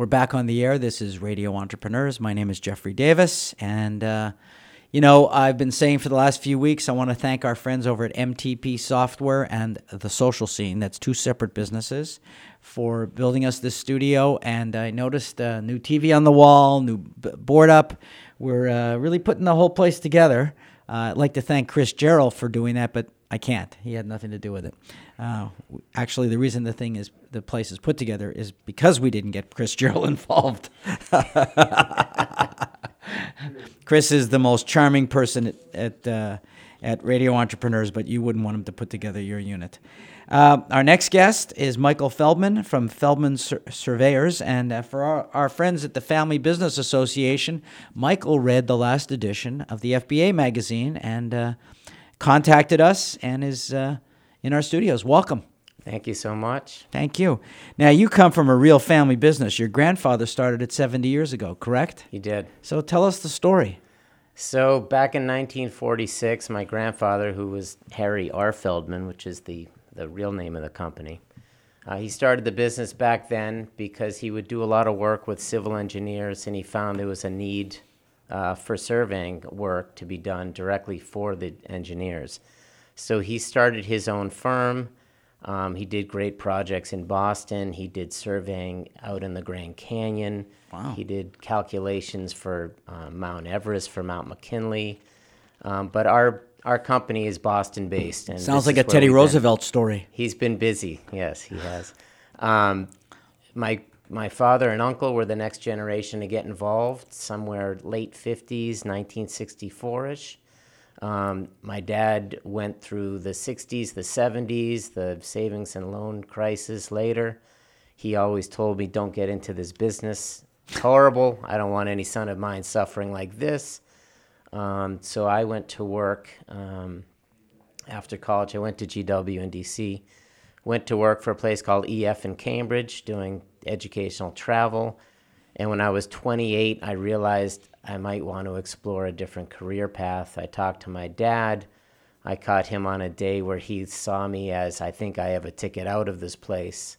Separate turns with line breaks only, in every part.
We're back on the air. This is Radio Entrepreneurs. My name is Jeffrey Davis. And, I've been saying for the last few weeks, I want to thank our friends over at MTP Software and The Social Scene. That's two separate businesses for building us this studio. And I noticed a new TV on the wall, new board up. We're really putting the whole place together. I'd like to thank Chris Gerald for doing that, but I can't. He had nothing to do with it. Actually, the reason the place is put together is because we didn't get Chris Gerald involved. Chris is the most charming person at Radio Entrepreneurs, but you wouldn't want him to put together your unit. Our next guest is Michael Feldman from Feldman Surveyors, and for our friends at the Family Business Association, Michael read the last edition of the FBA magazine and contacted us and is in our studios. Welcome.
Thank you so much.
Thank you. Now, you come from a real family business. Your grandfather started it 70 years ago, correct?
He did.
So tell us the story.
So back in 1946, my grandfather, who was Harry R. Feldman, which is the real name of the company, he started the business back then because he would do a lot of work with civil engineers, and he found there was a need for surveying work to be done directly for the engineers. So he started his own firm. He did great projects in Boston. He did surveying out in the Grand Canyon.
Wow.
He did calculations for Mount Everest, for Mount McKinley. But our company is Boston-based. And
sounds like a Teddy Roosevelt story.
He's been busy. Yes, he has. My father and uncle were the next generation to get involved, somewhere late 50s, 1964-ish. My dad went through the 60s, the 70s, the savings and loan crisis later. He always told me, don't get into this business. It's horrible. I don't want any son of mine suffering like this. So I went to work after college. I went to GW in D.C., went to work for a place called EF in Cambridge doing educational travel. And when I was 28, I realized I might want to explore a different career path. I talked to my dad. I caught him on a day where he saw me as, I think I have a ticket out of this place.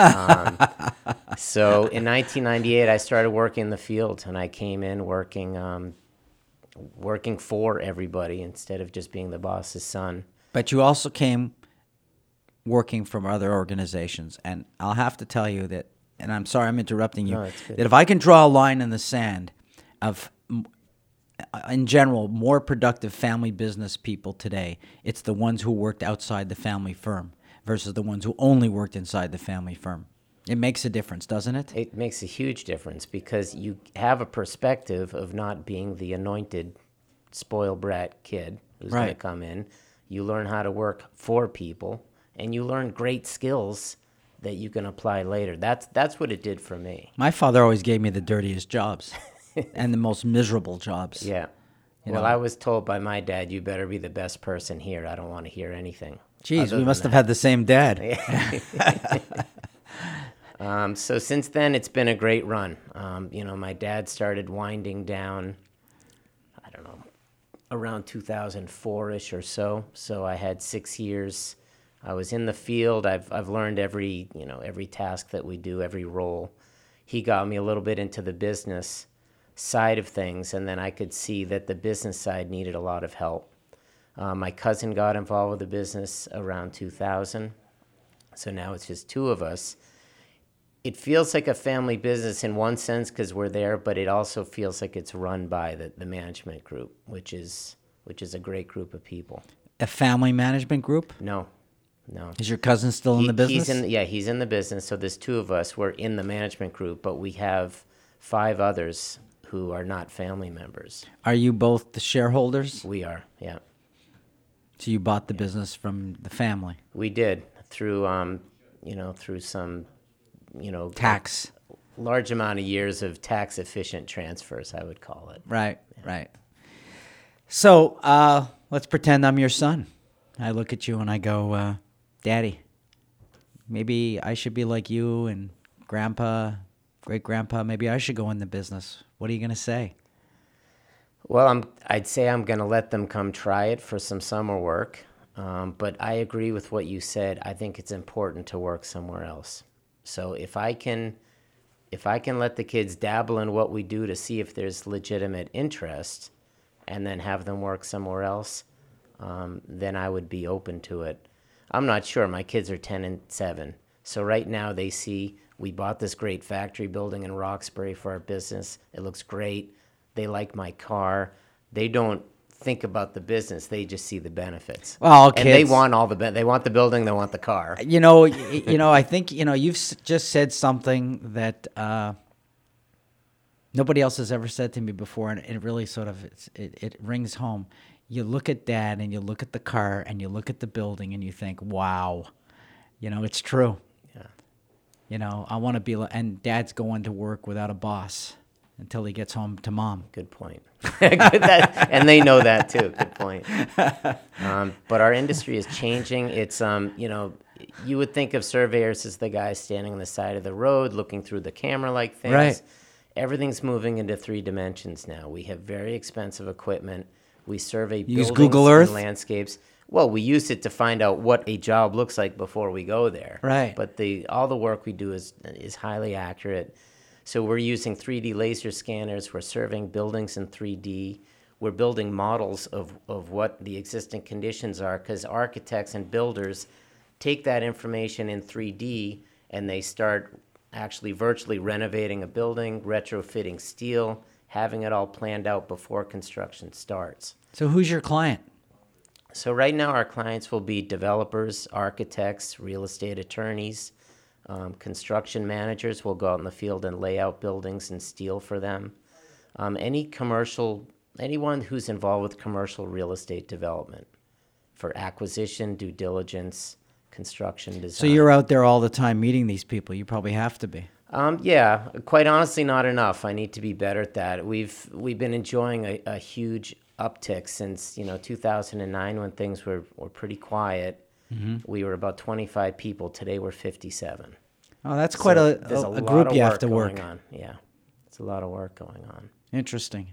So in 1998, I started working in the field, and I came in working for everybody instead of just being the boss's son.
But you also came working from other organizations, and I'll have to tell you that, and I'm sorry I'm interrupting you, that if I can draw a line in the sand of, in general, more productive family business people today, it's the ones who worked outside the family firm versus the ones who only worked inside the family firm. It makes a difference, doesn't it?
It makes a huge difference because you have a perspective of not being the anointed, spoiled brat kid who's going to come in. You learn how to work for people, and you learn great skills that you can apply later. That's what it did for me.
My father always gave me the dirtiest jobs and the most miserable jobs.
Yeah. Well, I was told by my dad, you better be the best person here. I don't want to hear anything.
Geez, we must have had the same dad.
So since then, it's been a great run. My dad started winding down, I don't know, around 2004-ish or so. So I had 6 years. I was in the field. I've learned every task that we do, every role. He got me a little bit into the business side of things, and then I could see that the business side needed a lot of help. My cousin got involved with the business around 2000, so now it's just two of us. It feels like a family business in one sense because we're there, but it also feels like it's run by the management group, which is a great group of people.
A family management group?
No.
Is your cousin still in the business?
He's in the business. So there's two of us. We're in the management group, but we have 5 others who are not family members.
Are you both the shareholders?
We are, yeah.
So you bought the business from the family?
We did through some,
tax.
Large amount of years of tax efficient transfers, I would call it.
Right. So let's pretend I'm your son. I look at you and I go, Daddy, maybe I should be like you and Grandpa, great-grandpa. Maybe I should go in the business. What are you going to say?
Well, I'd say I'm going to let them come try it for some summer work. But I agree with what you said. I think it's important to work somewhere else. So if I can if I can let the kids dabble in what we do to see if there's legitimate interest and then have them work somewhere else, then I would be open to it. I'm not sure. My kids are 10 and 7. So right now they see we bought this great factory building in Roxbury for our business. It looks great. They like my car. They don't think about the business. They just see the benefits.
Well,
and they want all the they want the building. They want the car.
I think you've just said something that nobody else has ever said to me before, and it really sort of it rings home. You look at Dad, and you look at the car, and you look at the building, and you think, "Wow, it's true." Yeah. I want to be, and Dad's going to work without a boss until he gets home to Mom.
Good point. And they know that too. Good point. But our industry is changing. It's, you would think of surveyors as the guys standing on the side of the road looking through the camera-like things.
Right.
Everything's moving into 3 dimensions now. We have very expensive equipment. We survey
Use
buildings
Google Earth?
and landscapes. Well, we use it to find out what a job looks like before we go there.
Right.
But all the work we do is highly accurate. So we're using 3D laser scanners. We're surveying buildings in 3D. We're building models of what the existing conditions are, because architects and builders take that information in 3D and they start actually virtually renovating a building, retrofitting steel, having it all planned out before construction starts.
So who's your client?
So right now our clients will be developers, architects, real estate attorneys, construction managers will go out in the field and lay out buildings and steel for them. Anyone who's involved with commercial real estate development for acquisition, due diligence, construction design.
So you're out there all the time meeting these people. You probably have to be.
Yeah, quite honestly, not enough. I need to be better at that. We've been enjoying a huge uptick since 2009 when things were pretty quiet. Mm-hmm. We were about 25 people. Today we're 57.
Oh, that's quite a group you have to work
on. Yeah, it's a lot of work going on.
Interesting.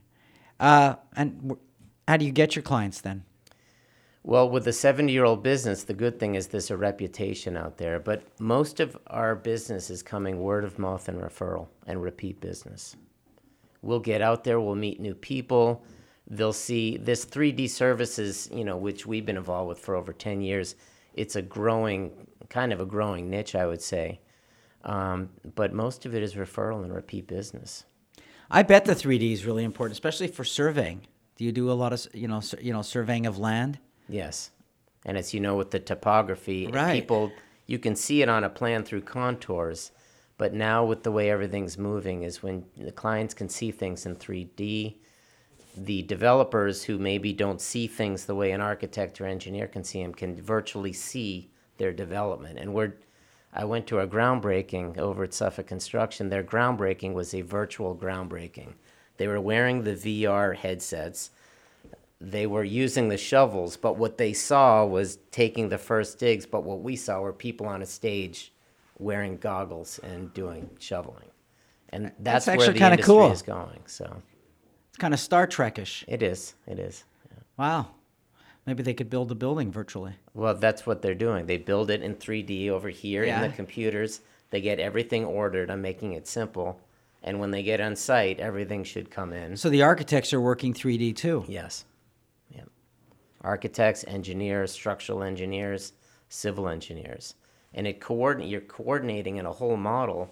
And how do you get your clients then?
Well, with a 70-year-old business, the good thing is there's a reputation out there. But most of our business is coming word of mouth and referral and repeat business. We'll get out there. We'll meet new people. They'll see this 3D services, which we've been involved with for over 10 years. It's a growing niche, I would say. But most of it is referral and repeat business.
I bet the 3D is really important, especially for surveying. Do you do a lot of, surveying of land?
Yes. And it's, with the topography,
right.
You can see it on a plan through contours. But now with the way everything's moving is when the clients can see things in 3D. The developers who maybe don't see things the way an architect or engineer can see them can virtually see their development. And I went to a groundbreaking over at Suffolk Construction. Their groundbreaking was a virtual groundbreaking. They were wearing the VR headsets. They were using the shovels, but what they saw was taking the first digs, but what we saw were people on a stage wearing goggles and doing shoveling. And that's where the industry
cool.
is going. So
it's kind of Star Trek-ish.
It is. Yeah.
Wow. Maybe they could build a building virtually.
Well, that's what they're doing. They build it in 3D over here in the computers. They get everything ordered. I'm making it simple. And when they get on site, everything should come in.
So the architects are working 3D too?
Yes. Yeah. Architects, engineers, structural engineers, civil engineers. And you're coordinating in a whole model,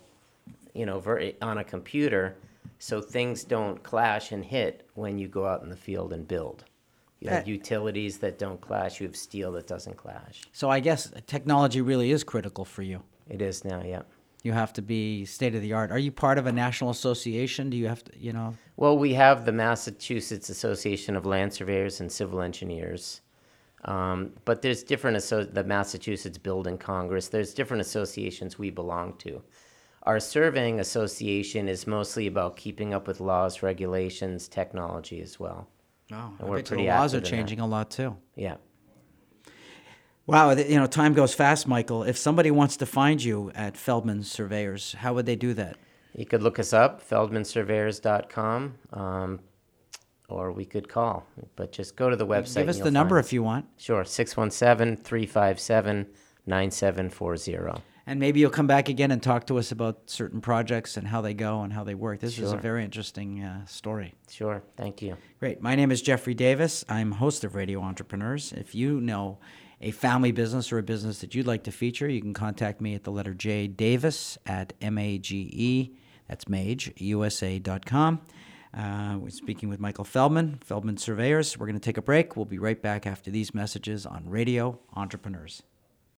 on a computer, so things don't clash and hit when you go out in the field and build. You have utilities that don't clash. You have steel that doesn't clash.
So I guess technology really is critical for you.
It is now, yeah.
You have to be state of the art. Are you part of a national association? Do you have to,
Well, we have the Massachusetts Association of Land Surveyors and Civil Engineers. But there's the Massachusetts Building Congress. There's different associations we belong to. Our surveying association is mostly about keeping up with laws, regulations, technology as well.
Oh,
and we're pretty
the laws are
active in
changing a lot too.
Yeah.
Wow, time goes fast, Michael. If somebody wants to find you at Feldman Surveyors, how would they do that?
You could look us up, feldmansurveyors.com, or we could call. But just go to the website.
Give us the number if you want.
Sure, 617-357-9740.
And maybe you'll come back again and talk to us about certain projects and how they go and how they work. This is a
Sure.
very interesting story.
Sure. Thank you.
Great. My name is Jeffrey Davis. I'm host of Radio Entrepreneurs. If you know a family business or a business that you'd like to feature, you can contact me at the letter J Davis at MAGE, that's Mage, USA.com. We're speaking with Michael Feldman, Feldman Surveyors. We're going to take a break. We'll be right back after these messages on Radio Entrepreneurs.